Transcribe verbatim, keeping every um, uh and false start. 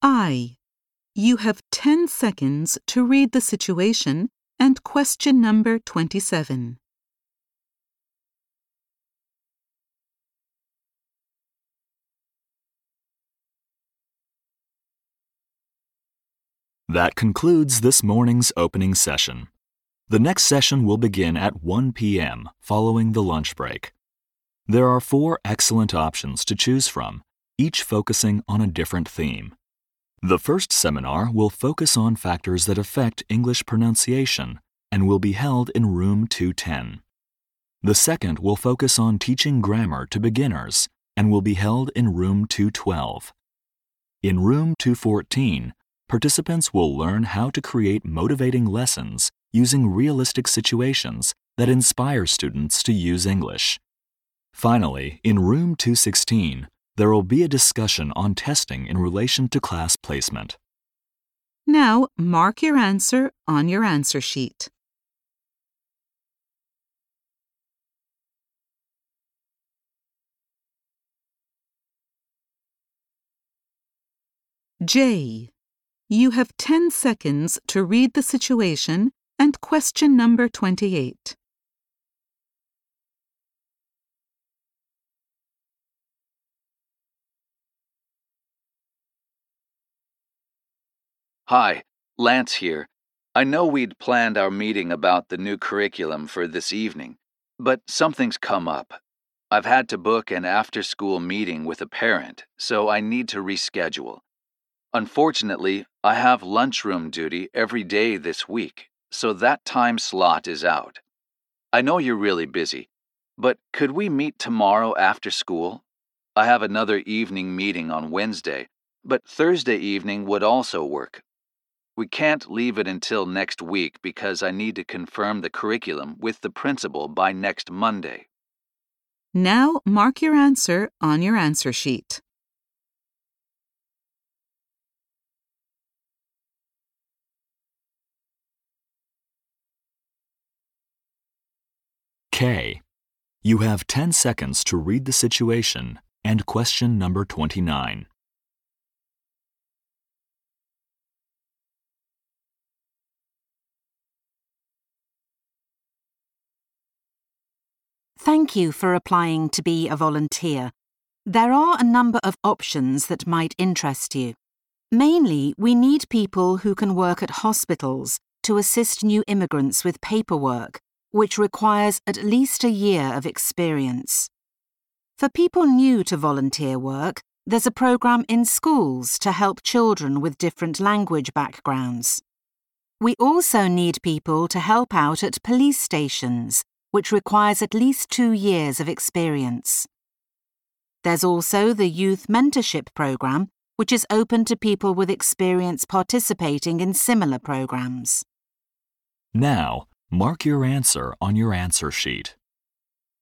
I. You have ten seconds to read the situation and question number twenty-seven. That concludes this morning's opening session. The next session will begin at one p m following the lunch break. There are four excellent options to choose from, each focusing on a different theme. The first seminar will focus on factors that affect English pronunciation and will be held in room two ten. The second will focus on teaching grammar to beginners and will be held in room two twelve. In room two fourteen, participants will learn how to create motivating lessons using realistic situations that inspire students to use English. Finally, in room two sixteen, there will be a discussion on testing in relation to class placement. Now, mark your answer on your answer sheet. J. You have ten seconds to read the situation and question number twenty-eight. Hi, Lance here. I know we'd planned our meeting about the new curriculum for this evening, but something's come up. I've had to book an after-school meeting with a parent, so I need to reschedule. Unfortunately, I have lunchroom duty every day this week, so that time slot is out. I know you're really busy, but could we meet tomorrow after school? I have another evening meeting on Wednesday, but Thursday evening would also work. We can't leave it until next week because I need to confirm the curriculum with the principal by next Monday. Now, mark your answer on your answer sheet. K. You have ten seconds to read the situation and question number twenty-nine. Thank you for applying to be a volunteer. There are a number of options that might interest you. Mainly, we need people who can work at hospitals to assist new immigrants with paperwork, which requires at least a year of experience. For people new to volunteer work, there's a program in schools to help children with different language backgrounds. We also need people to help out at police stations, which requires at least two years of experience. There's also the Youth Mentorship Program, which is open to people with experience participating in similar programs. Now, mark your answer on your answer sheet.